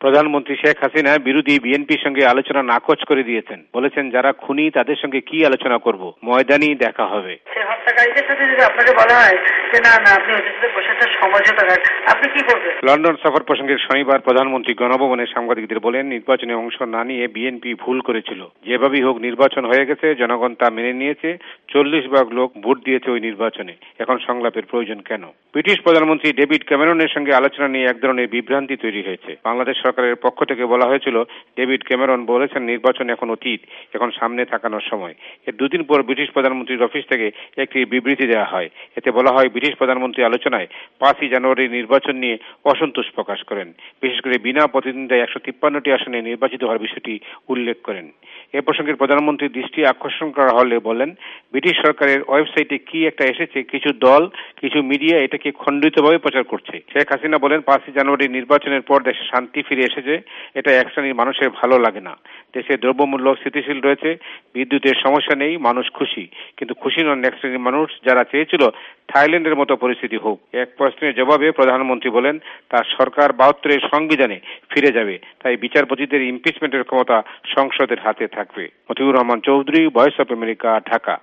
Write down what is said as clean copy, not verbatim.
প্রধানমন্ত্রী শেখ হাসিনা বিরোধী বিএনপির সঙ্গে আলোচনা নাকচ করে দিয়েছেন। বলেছেন যারা খুনি তাদের সঙ্গে কি আলোচনা করব, ময়দানেই দেখা হবে। হত্যাকারীদের সাথে যদি আপনাকে বলা হয় যে না আপনি ওদের সাথে বসে একটা সমঝোতা করেন, আপনি কি করবেন? লন্ডন সফর প্রসঙ্গে শনিবার প্রধানমন্ত্রী গণভবনে সাংবাদিকদের বলেন, নির্বাচনে অংশ না নিয়ে বিএনপি ভুল করেছিল। যেভাবেই হোক নির্বাচন হয়ে গেছে, জনগণ তা মেনে নিয়েছে। 40 ভাগ লোক ভোট দিয়েছে ওই নির্বাচনে। এখন সংলাপের প্রয়োজন কেন? ব্রিটিশ প্রধানমন্ত্রী ডেভিড ক্যামেরনের সঙ্গে আলোচনা নিয়ে এক ধরনের বিভ্রান্তি তৈরি হয়েছে। বাংলাদেশ সরকারের পক্ষ থেকে বলা হয়েছিল, ডেভিড ক্যামেরন বলেছেন নির্বাচন এখন অতীত, এখন সামনে তাকানোর সময়। এর দুদিন পর ব্রিটিশ প্রধানমন্ত্রীর অফিস থেকে একটি বিবৃতি দেওয়া হয়। এতে বলা হয়, ব্রিটিশ প্রধানমন্ত্রী আলোচনায় 5 জানুয়ারি নির্বাচন নিয়ে অসন্তোষ প্রকাশ করেন। বিশেষ করে বিনা প্রতিদ্বন্দ্বিতায় 153টি আসনে নির্বাচিত হওয়ার বিষয়টি উল্লেখ করেন। এ প্রসঙ্গে প্রধানমন্ত্রীর দৃষ্টি আকর্ষণ করা হলে বলেন, ব্রিটিশ সরকারের ওয়েবসাইটে কি একটা এসেছে, কিছু দল, কিছু মিডিয়া এটাকে খণ্ডিতভাবে প্রচার করছে। শেখ হাসিনা বলেন, 5 জানুয়ারি নির্বাচনের পর দেশে শান্তি ফিরে এসেছে, এটা এক শ্রেণীর মানুষের ভালো লাগে না। দেশে দ্রব্যমূল্য স্থিতিশীল রয়েছে, বিদ্যুতের সমস্যা নেই, মানুষ খুশি। কিন্তু খুশি নন এক শ্রেণীর মানুষ যারা চেয়েছিল থাইল্যান্ডের মতো পরিস্থিতি হোক। এক প্রশ্নের জবাবে প্রধানমন্ত্রী বলেন, তার সরকার 72-এর সংবিধানে ফিরে যাবে, তাই বিচারপতিদের ইমপিচমেন্টের ক্ষমতা সংসদের হাতে থাকবে। Motiur Rahman Chowdhury, Voice of America, Dhaka.